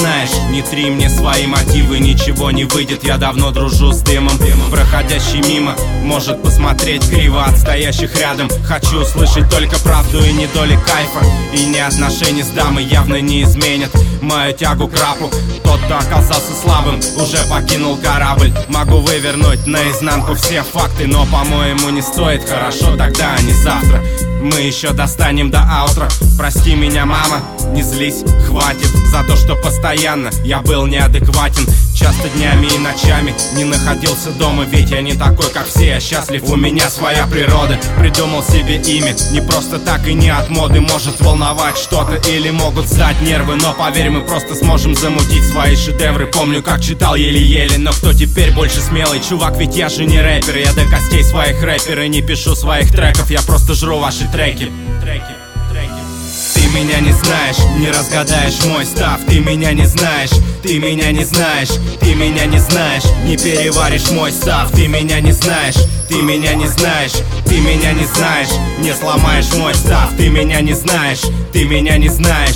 знаешь. Не три мне свои мотивы, ничего не выйдет. Я давно дружу с дымом, проходящий мимо может посмотреть криво от стоящих рядом. Хочу услышать только правду и не доли кайфа. И не отношения с дамой явно не изменят мою тягу к рапу. Тот, кто оказался слабым, уже покинул корабль. Могу вывернуть наизнанку все факты, но, по-моему, не стоит. Хорошо тогда, а не завтра. Мы еще достанем до аутро. Прости меня, мама, не злись, хватит за то, что постоянно я был неадекватен. Часто днями и ночами не находился дома. Ведь я не такой, как все, я счастлив, у меня своя природа. Придумал себе имя, не просто так и не от моды. Может волновать что-то или могут сдать нервы, но поверь, мы просто сможем замутить свои шедевры. Помню, как читал еле-еле, но кто теперь больше смелый? Чувак, ведь я же не рэпер, я до костей своих рэпер и не пишу своих треков. Я просто жру ваши треки. Ты меня не знаешь, не разгадаешь мой став. Ты меня не знаешь, ты меня не знаешь, ты меня не знаешь, не переваришь мой став. Ты меня не знаешь, ты меня не знаешь, ты меня не знаешь, не сломаешь мой став. Ты меня не знаешь, ты меня не знаешь.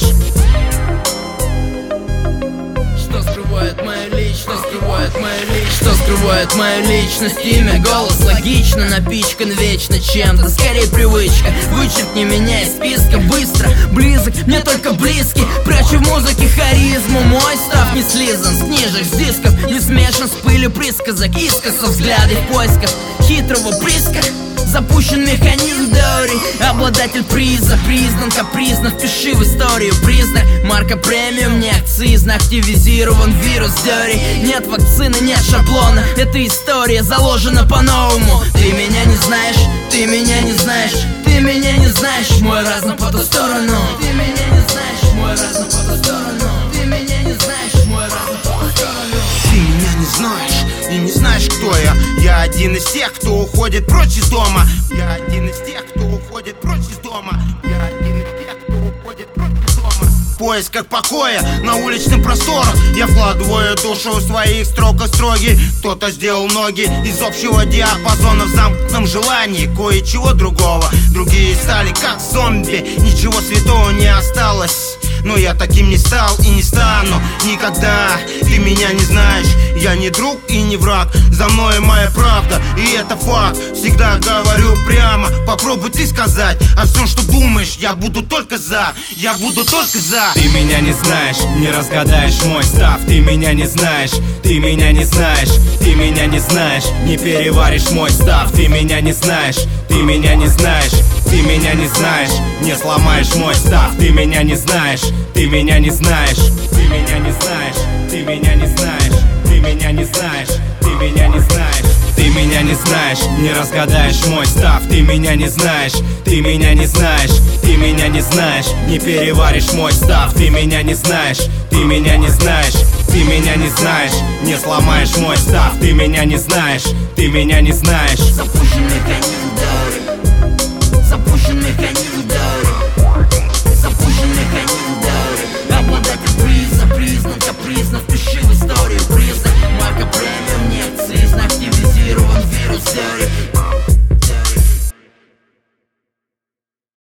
Что скрывает мою личность, что скрывает мою личность, что скрывает мою личность? Имя, голос, логично, напичкан вечно чем-то, скорее привычка. Вычеркни меня из списка быстро, близок, мне только близкий. Прячу в музыке харизму, мой став не слизан с книжек, с дисков, не смешан с пылью присказок, искоса взгляды в поисках хитрого приска. Запущен механизм теорий, обладатель приза признан капризно, впиши в историю признак. Марка премиум, не акцизно, активизирован вирус теорий. Нет вакцины, нет шаблона, эта история заложена по-новому. Ты меня не знаешь, ты меня не знаешь, ты меня не знаешь, мой разум по ту сторону. Ты меня не знаешь, мой разум по ту сторону. Ты меня не знаешь, мой разум по ту сторону. Ты меня не знаешь и не знаешь, кто я. Я один из тех, кто уходит прочь из дома. Я один из тех, кто уходит прочь из дома. Я один из тех, кто уходит прочь из дома. В поисках покоя на уличных просторах я вкладываю душу в своих строках строгий. Кто-то сделал ноги из общего диапазона в замкнутом желании кое-чего другого. Другие стали как зомби, ничего святого не осталось. Но я таким не стал и не стану никогда. Ты меня не знаешь, я не друг и не враг. За мной моя правда, и это факт. Всегда говорю прямо, попробуй ты сказать. А все, что думаешь, я буду только за. Я буду только за. Ты меня не знаешь, не разгадаешь мой став. Ты меня не знаешь, ты меня не знаешь, ты меня не знаешь, не переваришь мой став. Ты меня не знаешь, ты меня не знаешь, ты меня не знаешь, не сломаешь мой став. Ты меня не знаешь, ты меня не знаешь, ты меня не знаешь, ты меня не знаешь, ты меня не знаешь, ты меня не знаешь. Ты меня не знаешь, не разгадаешь мой став. Ты меня не знаешь, ты меня не знаешь, ты меня не знаешь, не переваришь мой став. Ты меня не знаешь, ты меня не знаешь, ты меня не знаешь, не сломаешь мой став. Ты меня не знаешь, ты меня не знаешь. Запущен механизм теории.